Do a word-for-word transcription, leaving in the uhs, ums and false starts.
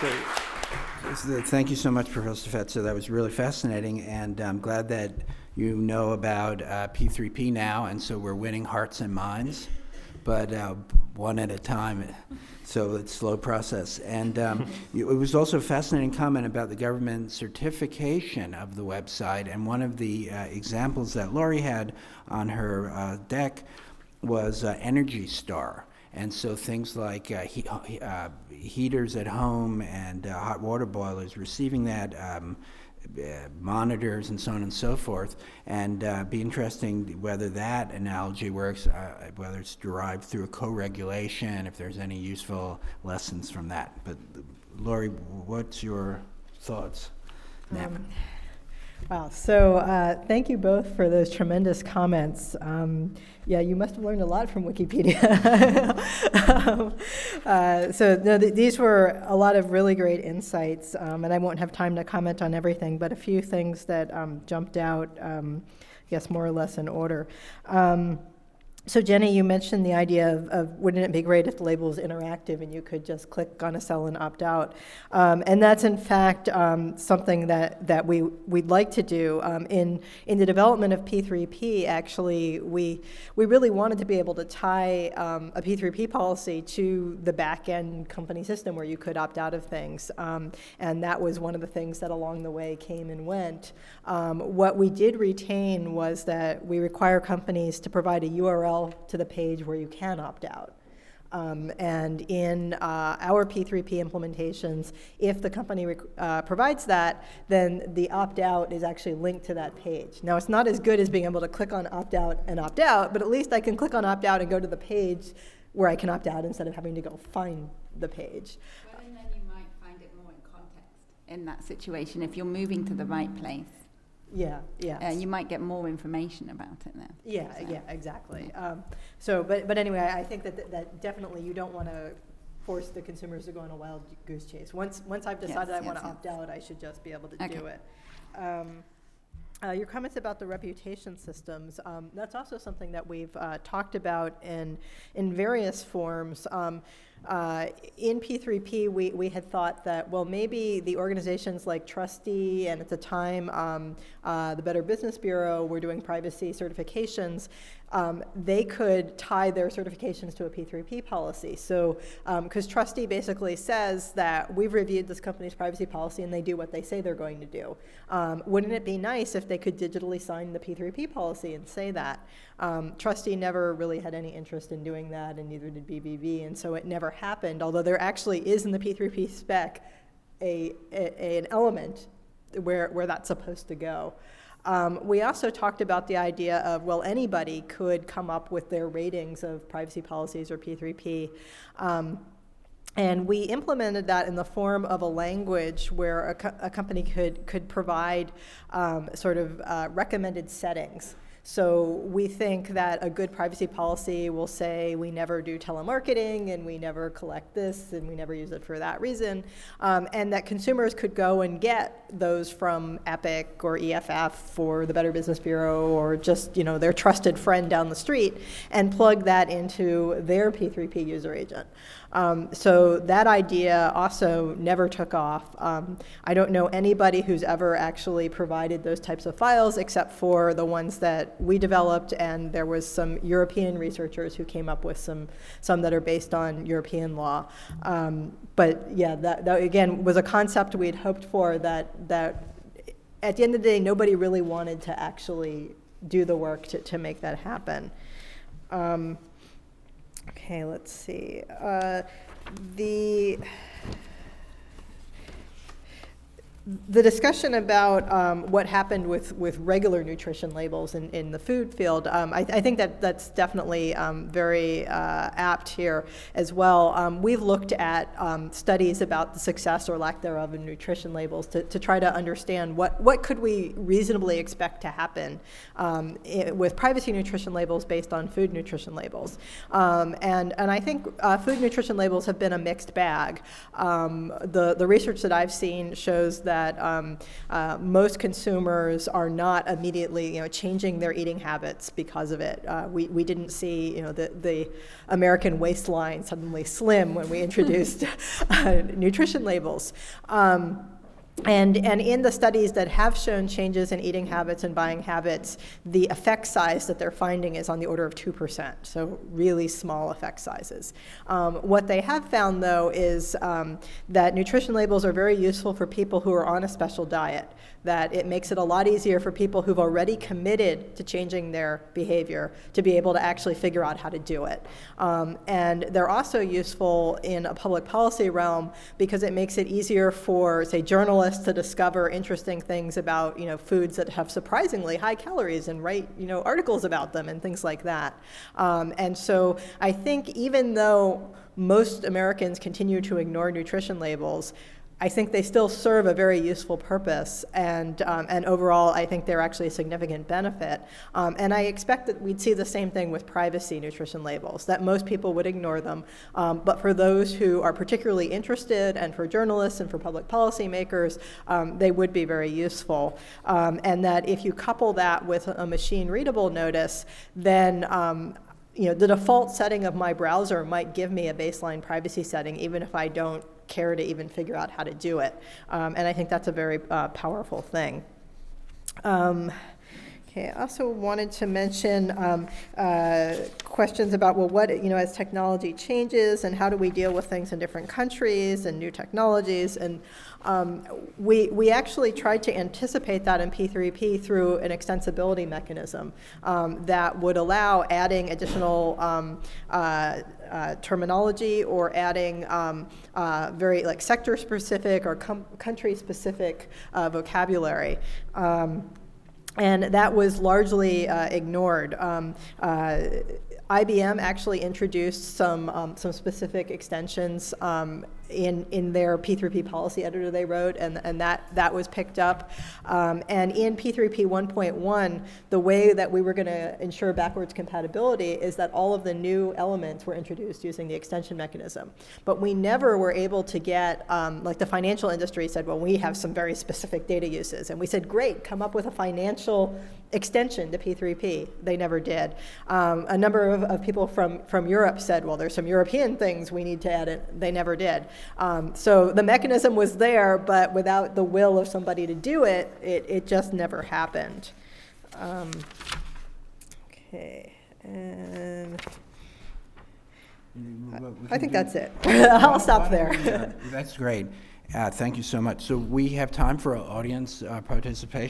So, thank you so much, Professor Fetzer. That was really fascinating, and I'm glad that you know about uh, P three P now, and so we're winning hearts and minds, but uh, one at a time, so it's a slow process. And um, it was also a fascinating comment about the government certification of the website, and one of the uh, examples that Lori had on her uh, deck was uh, Energy Star. And so things like uh, he, uh, heaters at home and uh, hot water boilers receiving that, um, uh, monitors and so on and so forth, and uh, be interesting whether that analogy works, uh, whether it's derived through a co-regulation, if there's any useful lessons from that. But Lori, what's your thoughts? Um, wow, so uh, thank you both for those tremendous comments. Um, yeah, you must have learned a lot from Wikipedia. um, uh, so no, th- these were a lot of really great insights, um, and I won't have time to comment on everything, but a few things that um, jumped out, um, I guess more or less in order. Um, So Jenny, you mentioned the idea of, of wouldn't it be great if the label was interactive and you could just click on a cell and opt out? Um, and that's in fact um, something that, that we, we'd like to do. Um, in, in the development of P three P, actually, we, we really wanted to be able to tie um, a P three P policy to the back-end company system where you could opt out of things. Um, and that was one of the things that along the way came and went. Um, what we did retain was that we require companies to provide a U R L to the page where you can opt out. Um, and in uh, our P three P implementations, if the company rec- uh, provides that, then the opt-out is actually linked to that page. Now, it's not as good as being able to click on opt-out and opt-out, but at least I can click on opt-out and go to the page where I can opt out instead of having to go find the page. Well, and then you might find it more in context in that situation if you're moving to the right place. Yeah, yeah. Uh, you might get more information about it then. Yeah, so. yeah, exactly. Um, so, but but anyway, I think that th- that definitely you don't want to force the consumers to go on a wild goose chase. Once once I've decided yes, I want to yes, opt yes. out, I should just be able to okay. do it. Um, uh, your comments about the reputation systems, um, that's also something that we've uh, talked about in in various forms. Um, Uh, in P three P, we, we had thought that, well, maybe the organizations like Trustee and at the time um, uh, the Better Business Bureau were doing privacy certifications, um, they could tie their certifications to a P three P policy. So, because um, Trustee basically says that we've reviewed this company's privacy policy and they do what they say they're going to do. Um, wouldn't it be nice if they could digitally sign the P three P policy and say that? Um, Trustee never really had any interest in doing that, and neither did B B B, and so it never happened, although there actually is in the P three P spec a, a, an element where, where that's supposed to go. Um, we also talked about the idea of, well, anybody could come up with their ratings of privacy policies or P three P. Um, And we implemented that in the form of a language where a, co- a company could, could provide um, sort of uh, recommended settings. So we think that a good privacy policy will say we never do telemarketing and we never collect this and we never use it for that reason, um, and that consumers could go and get those from Epic or E F F or the Better Business Bureau or just, you know, their trusted friend down the street and plug that into their P three P user agent. Um, so that idea also never took off. Um, I don't know anybody who's ever actually provided those types of files except for the ones that we developed, and there was some European researchers who came up with some some that are based on European law. Um, but yeah, that, that again was a concept we'd hoped for that that at the end of the day nobody really wanted to actually do the work to, to make that happen. Um, Okay, let's see. Uh, the the discussion about um, what happened with, with regular nutrition labels in, in the food field, um, I, I think that that's definitely um, very uh, apt here as well. Um, we've looked at um, studies about the success or lack thereof in nutrition labels to, to try to understand what, what could we reasonably expect to happen um, it, with privacy nutrition labels based on food nutrition labels. Um, and, and I think uh, food nutrition labels have been a mixed bag. Um, the, the research that I've seen shows that that um, uh, most consumers are not immediately, you know, changing their eating habits because of it. Uh, we, we didn't see, you know, the, the American waistline suddenly slim when we introduced uh, nutrition labels. Um, And, and in the studies that have shown changes in eating habits and buying habits, the effect size that they're finding is on the order of two percent, so really small effect sizes. Um, what they have found, though, is um, that nutrition labels are very useful for people who are on a special diet, that it makes it a lot easier for people who've already committed to changing their behavior to be able to actually figure out how to do it. Um, and they're also useful in a public policy realm because it makes it easier for, say, journalists to discover interesting things about, you know, foods that have surprisingly high calories and write, you know, articles about them and things like that. Um, and so I think even though most Americans continue to ignore nutrition labels, I think they still serve a very useful purpose, and um, and overall, I think they're actually a significant benefit. Um, and I expect that we'd see the same thing with privacy nutrition labels, that most people would ignore them. Um, but for those who are particularly interested, and for journalists and for public policy makers, um, they would be very useful. Um, and that if you couple that with a machine-readable notice, then um, you know, the default setting of my browser might give me a baseline privacy setting, even if I don't care to even figure out how to do it. Um, and I think that's a very uh, powerful thing. Um, okay, I also wanted to mention um, uh, questions about, well, what, you know, as technology changes and how do we deal with things in different countries and new technologies, and Um, we, we actually tried to anticipate that in P three P through an extensibility mechanism um, that would allow adding additional um, uh, uh, terminology or adding um, uh, very like sector-specific or com- country-specific uh, vocabulary. Um, and that was largely uh, ignored. Um, uh, I B M actually introduced some um, some specific extensions um, in in their P three P policy editor they wrote, and and that that was picked up. Um, and in P three P one point one, the way that we were going to ensure backwards compatibility is that all of the new elements were introduced using the extension mechanism. But we never were able to get, um, like the financial industry said, well, we have some very specific data uses, and we said, great, come up with a financial extension to P three P. They never did. Um, a number of, of people from, from Europe said, well, there's some European things we need to add in. They never did. Um, so the mechanism was there, but without the will of somebody to do it, it, it just never happened. Um, okay, and I think that's it. I'll stop there. That's great. Uh, thank you so much. So we have time for audience uh, participation.